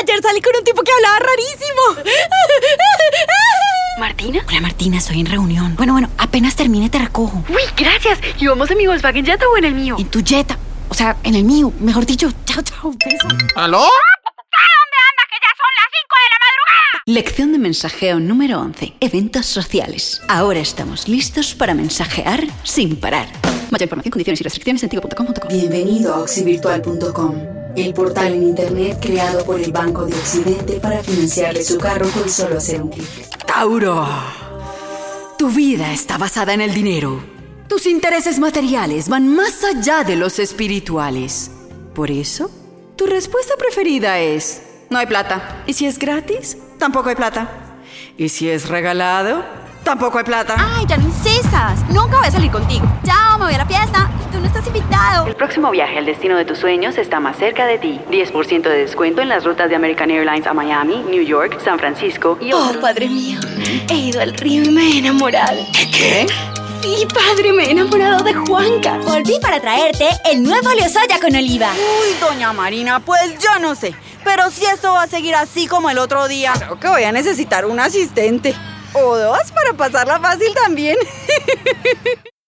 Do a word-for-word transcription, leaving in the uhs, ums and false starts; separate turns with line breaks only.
Ayer salí con un tipo que hablaba rarísimo.
¿Martina?
Hola, Martina, estoy en reunión. Bueno, bueno, apenas termine te recojo.
Uy, gracias. ¿Y vamos en mi Volkswagen Jetta o en el mío?
En tu Jetta. O sea, en el mío. Mejor dicho, chao, chao, beso.
¿Aló?
¿Dónde anda que ya son las cinco de la madrugada?
Lección de mensajeo número once. Eventos sociales. Ahora estamos listos para mensajear sin parar. Mayor información, condiciones y restricciones en tigo punto com punto co.
Bienvenido a oxivirtual punto com, el portal en internet creado por el Banco de Occidente para financiarle su carro con solo hacer un clic.
Tauro, tu vida está basada en el dinero. Tus intereses materiales van más allá de los espirituales. Por eso, tu respuesta preferida es: no hay plata. ¿Y si es gratis? Tampoco hay plata. ¿Y si es regalado? Tampoco hay plata.
Ay, ya no insistas. Nunca voy a salir contigo. Chao, me voy a la fiesta y tú no estás invitado.
El próximo viaje al destino de tus sueños está más cerca de ti. diez por ciento de descuento en las rutas de American Airlines a Miami, New York, San Francisco y otros.
Oh, padre mío, he ido al río y me he enamorado.
¿Qué?
Sí, padre, me he enamorado de Juanca. Volví para traerte el nuevo Leosoya con oliva.
Uy, doña Marina, pues yo no sé. Pero si esto va a seguir así como el otro día, creo que voy a necesitar un asistente. O dos para pasarla fácil también.